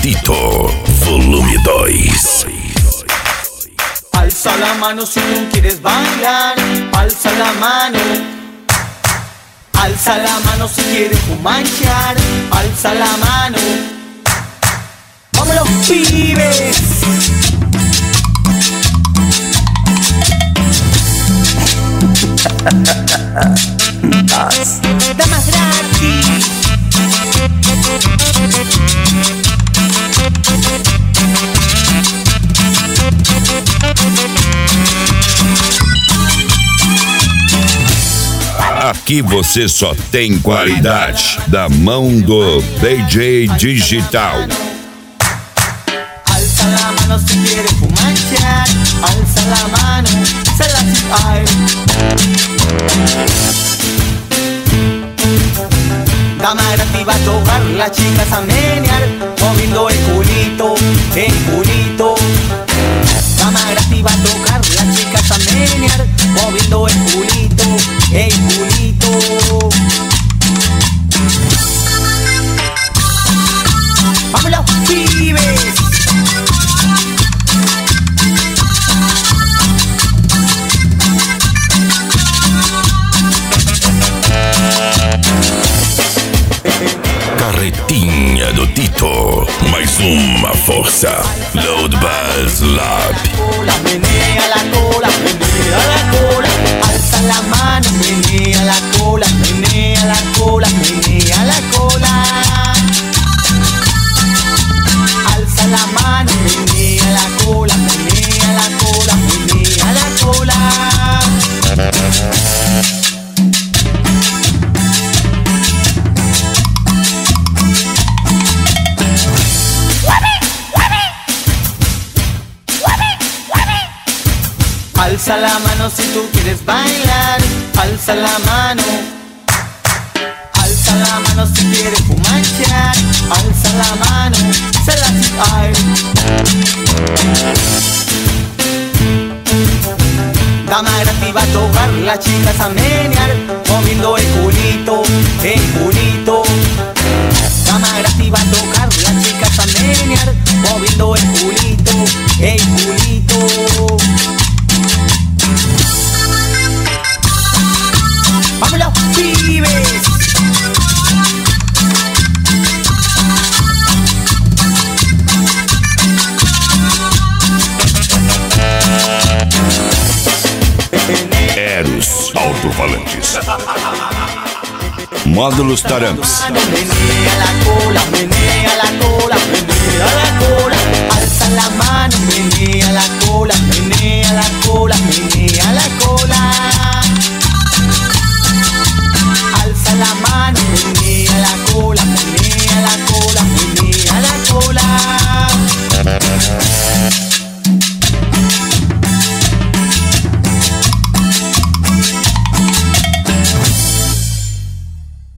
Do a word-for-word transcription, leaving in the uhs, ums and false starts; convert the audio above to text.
Tito, volume dois. Alza la mano si tú quieres bailar, alza la mano. Alza la mano si quieres fumanchear, alza la mano. ¡Vámonos, pibes! Damas gratis. Aqui você só tem qualidade da mão do D J Digital. Alza la mano si quieres fumanchear, alza la mano, se la ay. Dama gratis va a tocar, las chicas a menear, moviendo el culito, el culito. Dama gratis va a tocar, las chicas a menear, moviendo el culito, el culito. ¡Vámonos, pibes! Carretinha do Tito, mais uma força. Load Buzz Lab. Cola, menea la cola, menea la cola, alza la mano, menea la cola, menea la cola, menea la cola. Alza la mano, menea la cola, menea la cola, menea la cola. Alza la mano si tú quieres bailar, alza la mano. Alza la mano si quieres fumanchear, alza la mano, se la ay. Dama gratis va a tocar, las chicas a menear, moviendo el culito, el culito. Dama gratis va a tocar, las chicas a menear, moviendo el culito, el culito. ¡Vámonos, pibes! Eros Alto-Falantes. Módulos Taramps. Menea la cola, menea la cola, menea la cola. Alza la mano, menea la cola, menea la cola, menea la cola. Alza la mano.